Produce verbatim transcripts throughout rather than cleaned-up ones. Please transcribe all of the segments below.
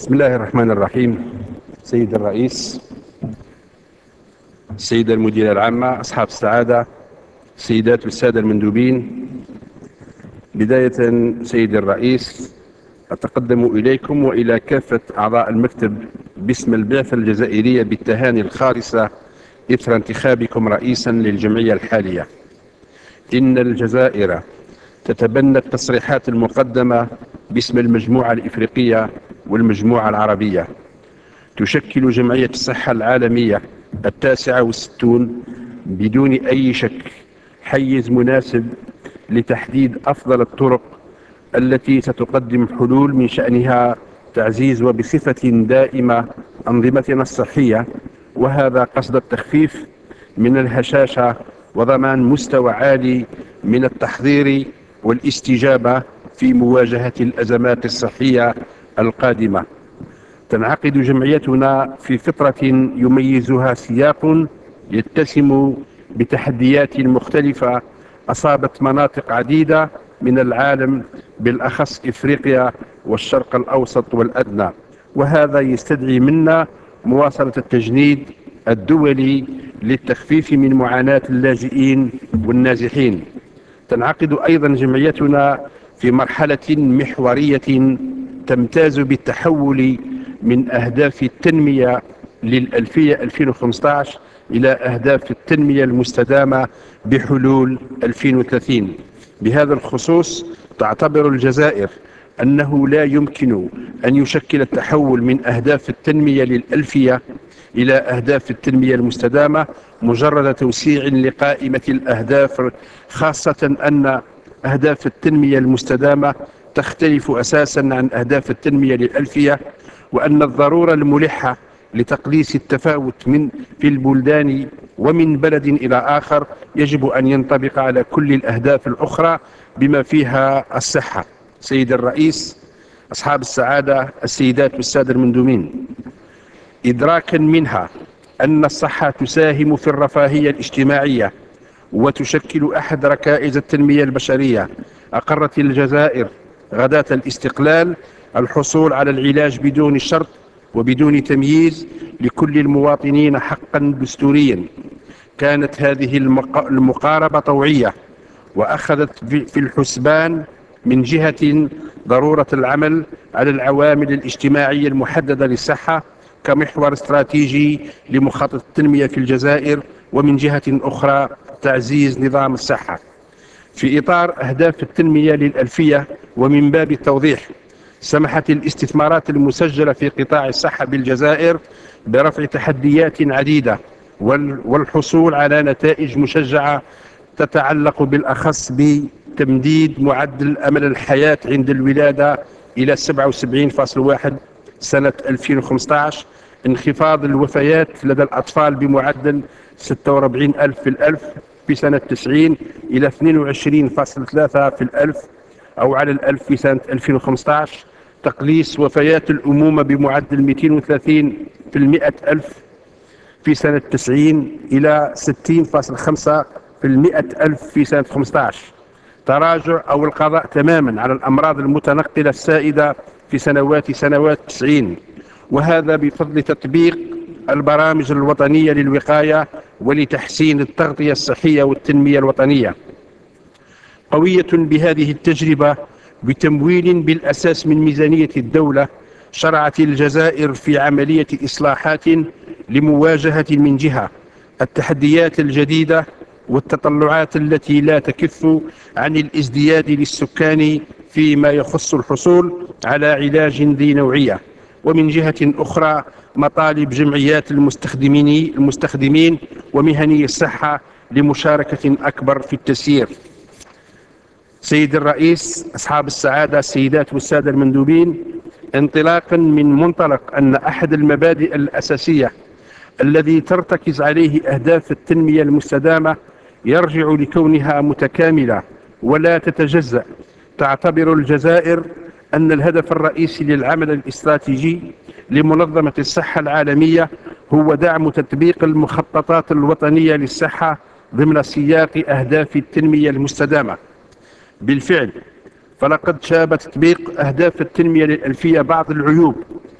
بسم الله الرحمن الرحيم. سيد الرئيس، السيدة المديرة العامة، أصحاب السعادة، السيدات والسادة المندوبين، بداية سيد الرئيس أتقدم إليكم وإلى كافة أعضاء المكتب باسم البعثة الجزائرية بالتهاني الخالصة إثر انتخابكم رئيسا للجمعية الحالية. إن الجزائر تتبنى التصريحات المقدمة باسم المجموعة الإفريقية والمجموعة العربية. تشكل جمعية الصحة العالمية التاسعة والستون بدون أي شك حيز مناسب لتحديد أفضل الطرق التي ستقدم حلول من شأنها تعزيز وبصفة دائمة أنظمتنا الصحية، وهذا قصد التخفيف من الهشاشة وضمان مستوى عالي من التحضير والاستجابة في مواجهة الأزمات الصحية القادمة. تنعقد جمعيتنا في فترة يميزها سياق يتسم بتحديات مختلفة أصابت مناطق عديدة من العالم، بالأخص إفريقيا والشرق الأوسط والأدنى، وهذا يستدعي منا مواصلة التجنيد الدولي للتخفيف من معاناة اللاجئين والنازحين. تنعقد أيضا جمعيتنا في مرحلة محورية تمتاز بالتحول من أهداف التنمية للألفية ألفين وخمسة عشر إلى أهداف التنمية المستدامة بحلول ألفين وثلاثين. بهذا الخصوص تعتبر الجزائر أنه لا يمكن أن يشكل التحول من أهداف التنمية للألفية إلى أهداف التنمية المستدامة مجرد توسيع لقائمة الأهداف، خاصة أن أهداف التنمية المستدامة تختلف أساسا عن أهداف التنمية للألفية، وأن الضرورة الملحة لتقليص التفاوت من في البلدان ومن بلد إلى آخر يجب أن ينطبق على كل الأهداف الأخرى بما فيها الصحة. سيد الرئيس، أصحاب السعادة، السيدات والسادة المندوبين، إدراكا منها أن الصحة تساهم في الرفاهية الاجتماعية وتشكل أحد ركائز التنمية البشرية، أقرت الجزائر غداة الاستقلال الحصول على العلاج بدون شرط وبدون تمييز لكل المواطنين حقا دستوريا. كانت هذه المقاربة طوعية وأخذت في الحسبان من جهة ضرورة العمل على العوامل الاجتماعية المحددة للصحة كمحور استراتيجي لمخطط التنمية في الجزائر، ومن جهة أخرى تعزيز نظام الصحة. في إطار أهداف التنمية للألفية ومن باب التوضيح، سمحت الاستثمارات المسجلة في قطاع الصحة بالجزائر برفع تحديات عديدة والحصول على نتائج مشجعة تتعلق بالأخص بتمديد معدل أمل الحياة عند الولادة إلى سبعة وسبعين فاصلة واحد سنة ألفين وخمسة عشر، انخفاض الوفيات لدى الأطفال بمعدل ستة وأربعين ألف في الألف في سنة تسعين إلى اثنين وعشرين فاصلة ثلاثة في الألف أو على الألف في سنة ألفين وخمسة عشر، تقليص وفيات الأمومة بمعدل مئتين وثلاثين في المئة ألف في سنة تسعين إلى ستين فاصلة خمسة في المئة ألف في سنة خمسة عشر، تراجع أو القضاء تماما على الأمراض المتنقلة السائدة في سنوات سنوات تسعين، وهذا بفضل تطبيق البرامج الوطنية للوقاية ولتحسين التغطية الصحية والتنمية الوطنية. قوية بهذه التجربة بتمويل بالأساس من ميزانية الدولة، شرعت الجزائر في عملية إصلاحات لمواجهة من جهة التحديات الجديدة والتطلعات التي لا تكف عن الازدياد للسكان فيما يخص الحصول على علاج ذي نوعية، ومن جهة أخرى مطالب جمعيات المستخدمين المستخدمين ومهني الصحة لمشاركة أكبر في التسيير. سيد الرئيس، أصحاب السعادة، السيدات والسادة المندوبين، انطلاقا من منطلق أن أحد المبادئ الأساسية الذي ترتكز عليه أهداف التنمية المستدامة يرجع لكونها متكاملة ولا تتجزأ، تعتبر الجزائر أن الهدف الرئيسي للعمل الاستراتيجي لمنظمة الصحة العالمية هو دعم تطبيق المخططات الوطنية للصحة ضمن سياق أهداف التنمية المستدامة. بالفعل فلقد شاب تطبيق أهداف التنمية للألفية بعض العيوب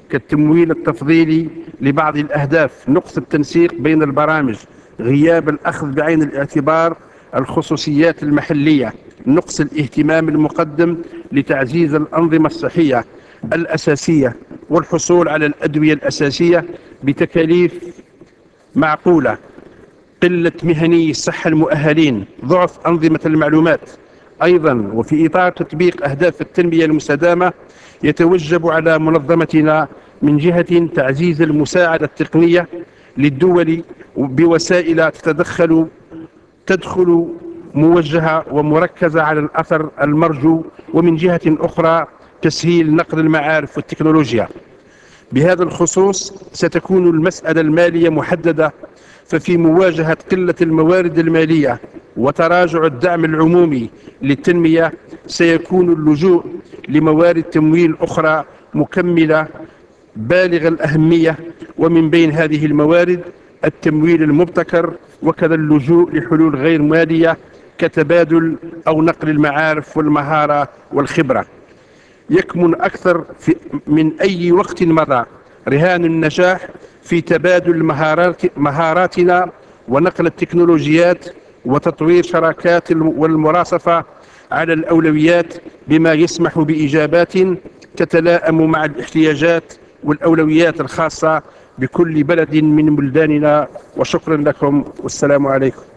كالتمويل التفضيلي لبعض الأهداف، نقص التنسيق بين البرامج، غياب الأخذ بعين الاعتبار الخصوصيات المحلية، نقص الاهتمام المقدم لتعزيز الأنظمة الصحية الأساسية والحصول على الأدوية الأساسية بتكاليف معقولة، قلة مهني الصحة المؤهلين، ضعف أنظمة المعلومات. أيضا وفي إطار تطبيق أهداف التنمية المستدامة يتوجب على منظمتنا من جهة تعزيز المساعدة التقنية للدول بوسائل تتدخل تدخل موجهة ومركزة على الأثر المرجو، ومن جهة أخرى تسهيل نقل المعارف والتكنولوجيا. بهذا الخصوص ستكون المسألة المالية محددة، ففي مواجهة قلة الموارد المالية وتراجع الدعم العمومي للتنمية سيكون اللجوء لموارد تمويل أخرى مكملة بالغ الأهمية، ومن بين هذه الموارد التمويل المبتكر، وكذا اللجوء لحلول غير مالية كتبادل أو نقل المعارف والمهارة والخبرة. يكمن أكثر في من أي وقت مضى رهان النجاح في تبادل مهارات مهاراتنا ونقل التكنولوجيات وتطوير شراكات والمراصفة على الأولويات، بما يسمح بإجابات تتلائم مع الاحتياجات والأولويات الخاصة بكل بلد من بلداننا. وشكرا لكم والسلام عليكم.